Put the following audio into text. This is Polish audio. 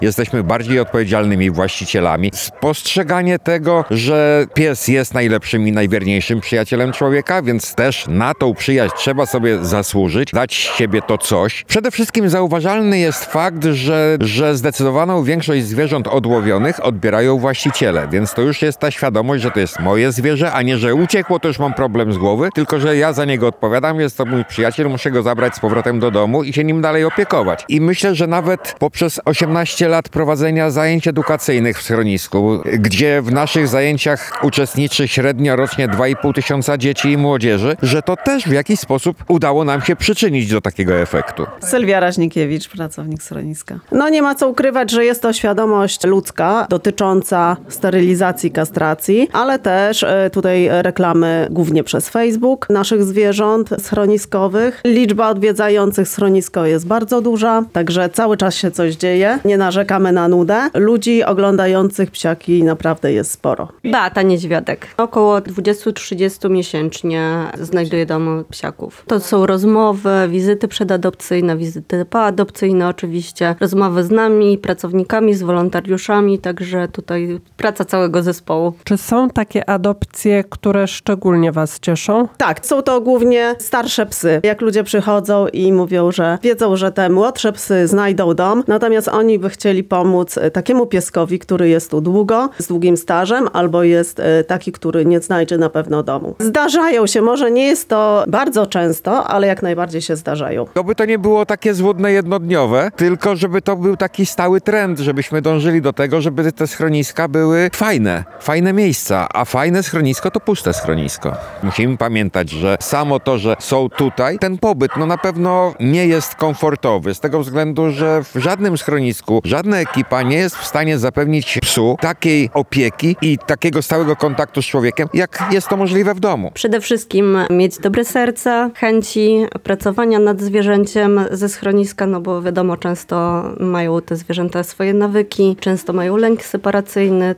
Jesteśmy bardziej odpowiedzialnymi właścicielami. Spostrzeganie tego, że pies jest najlepszym i najwierniejszym przyjacielem człowieka, więc też na tą przyjaźń trzeba sobie zasłużyć, dać z siebie to coś. Przede wszystkim zauważalny jest fakt, że zdecydowaną większość zwierząt odłowionych odbierają właściciele, więc to już jest ta świadomość, że to jest moje zwierzę, a nie, że uciekło, to już mam problem z głowy, tylko że ja za niego odpowiadam, jest to mój przyjaciel, muszę go zabrać z powrotem do domu i się nim dalej opiekować. I myślę, że nawet poprzez 18 lat prowadzenia zajęć edukacyjnych w schronisku, gdzie w naszych zajęciach uczestniczy średnio rocznie 2,5 tysiąca dzieci i młodzieży, że to też w jakiś sposób udało nam się przyczynić do takiego efektu. Sylwia Raźnikiewicz, pracownik schroniska. No nie ma co ukrywać, że jest to świadomość ludzka dotycząca sterylizacji, kastracji, ale też tutaj reklamy głównie przez Facebook naszych zwierząt schroniskowych. Liczba odwiedzających schronisko jest bardzo duża, także cały czas się coś dzieje. Nie narzekamy na nudę. Ludzi oglądających psiaki naprawdę jest sporo. Beata Niedźwiadek. Około 20-30 miesięcznie znajduje dom psiaków. To są rozmowy, wizyty przedadopcyjne, wizyty poadopcyjne oczywiście, rozmowy z nami, pracownikami, z wolontariuszami, także tutaj praca całego zespołu. Czy są takie adopcje, które szczególnie was cieszą? Tak, są to głównie starsze psy. Jak ludzie przychodzą i mówią, że wiedzą, że te młodsze psy znajdą dom, natomiast oni by chcieli pomóc takiemu pieskowi, który jest tu długo, z długim stażem, albo jest taki, który nie znajdzie na pewno domu. Zdarzają się, może nie jest to bardzo często, ale jak najbardziej się zdarzają. Oby to nie było takie złudne jednodniowe, tylko żeby to był taki stały trend, żebyśmy dążyli do tego, żeby te schroniska były fajne miejsca, a fajne schronisko to puste schronisko. Musimy pamiętać, że samo to, że są tutaj, ten pobyt na pewno nie jest komfortowy, z tego względu, że w żadnym schronisku żadna ekipa nie jest w stanie zapewnić psu takiej opieki i takiego stałego kontaktu z człowiekiem, jak jest to możliwe w domu. Przede wszystkim mieć dobre serce, chęci pracowania nad zwierzęciem ze schroniska, no bo wiadomo, często mają te zwierzęta swoje nawyki, często mają lęk separacyjny,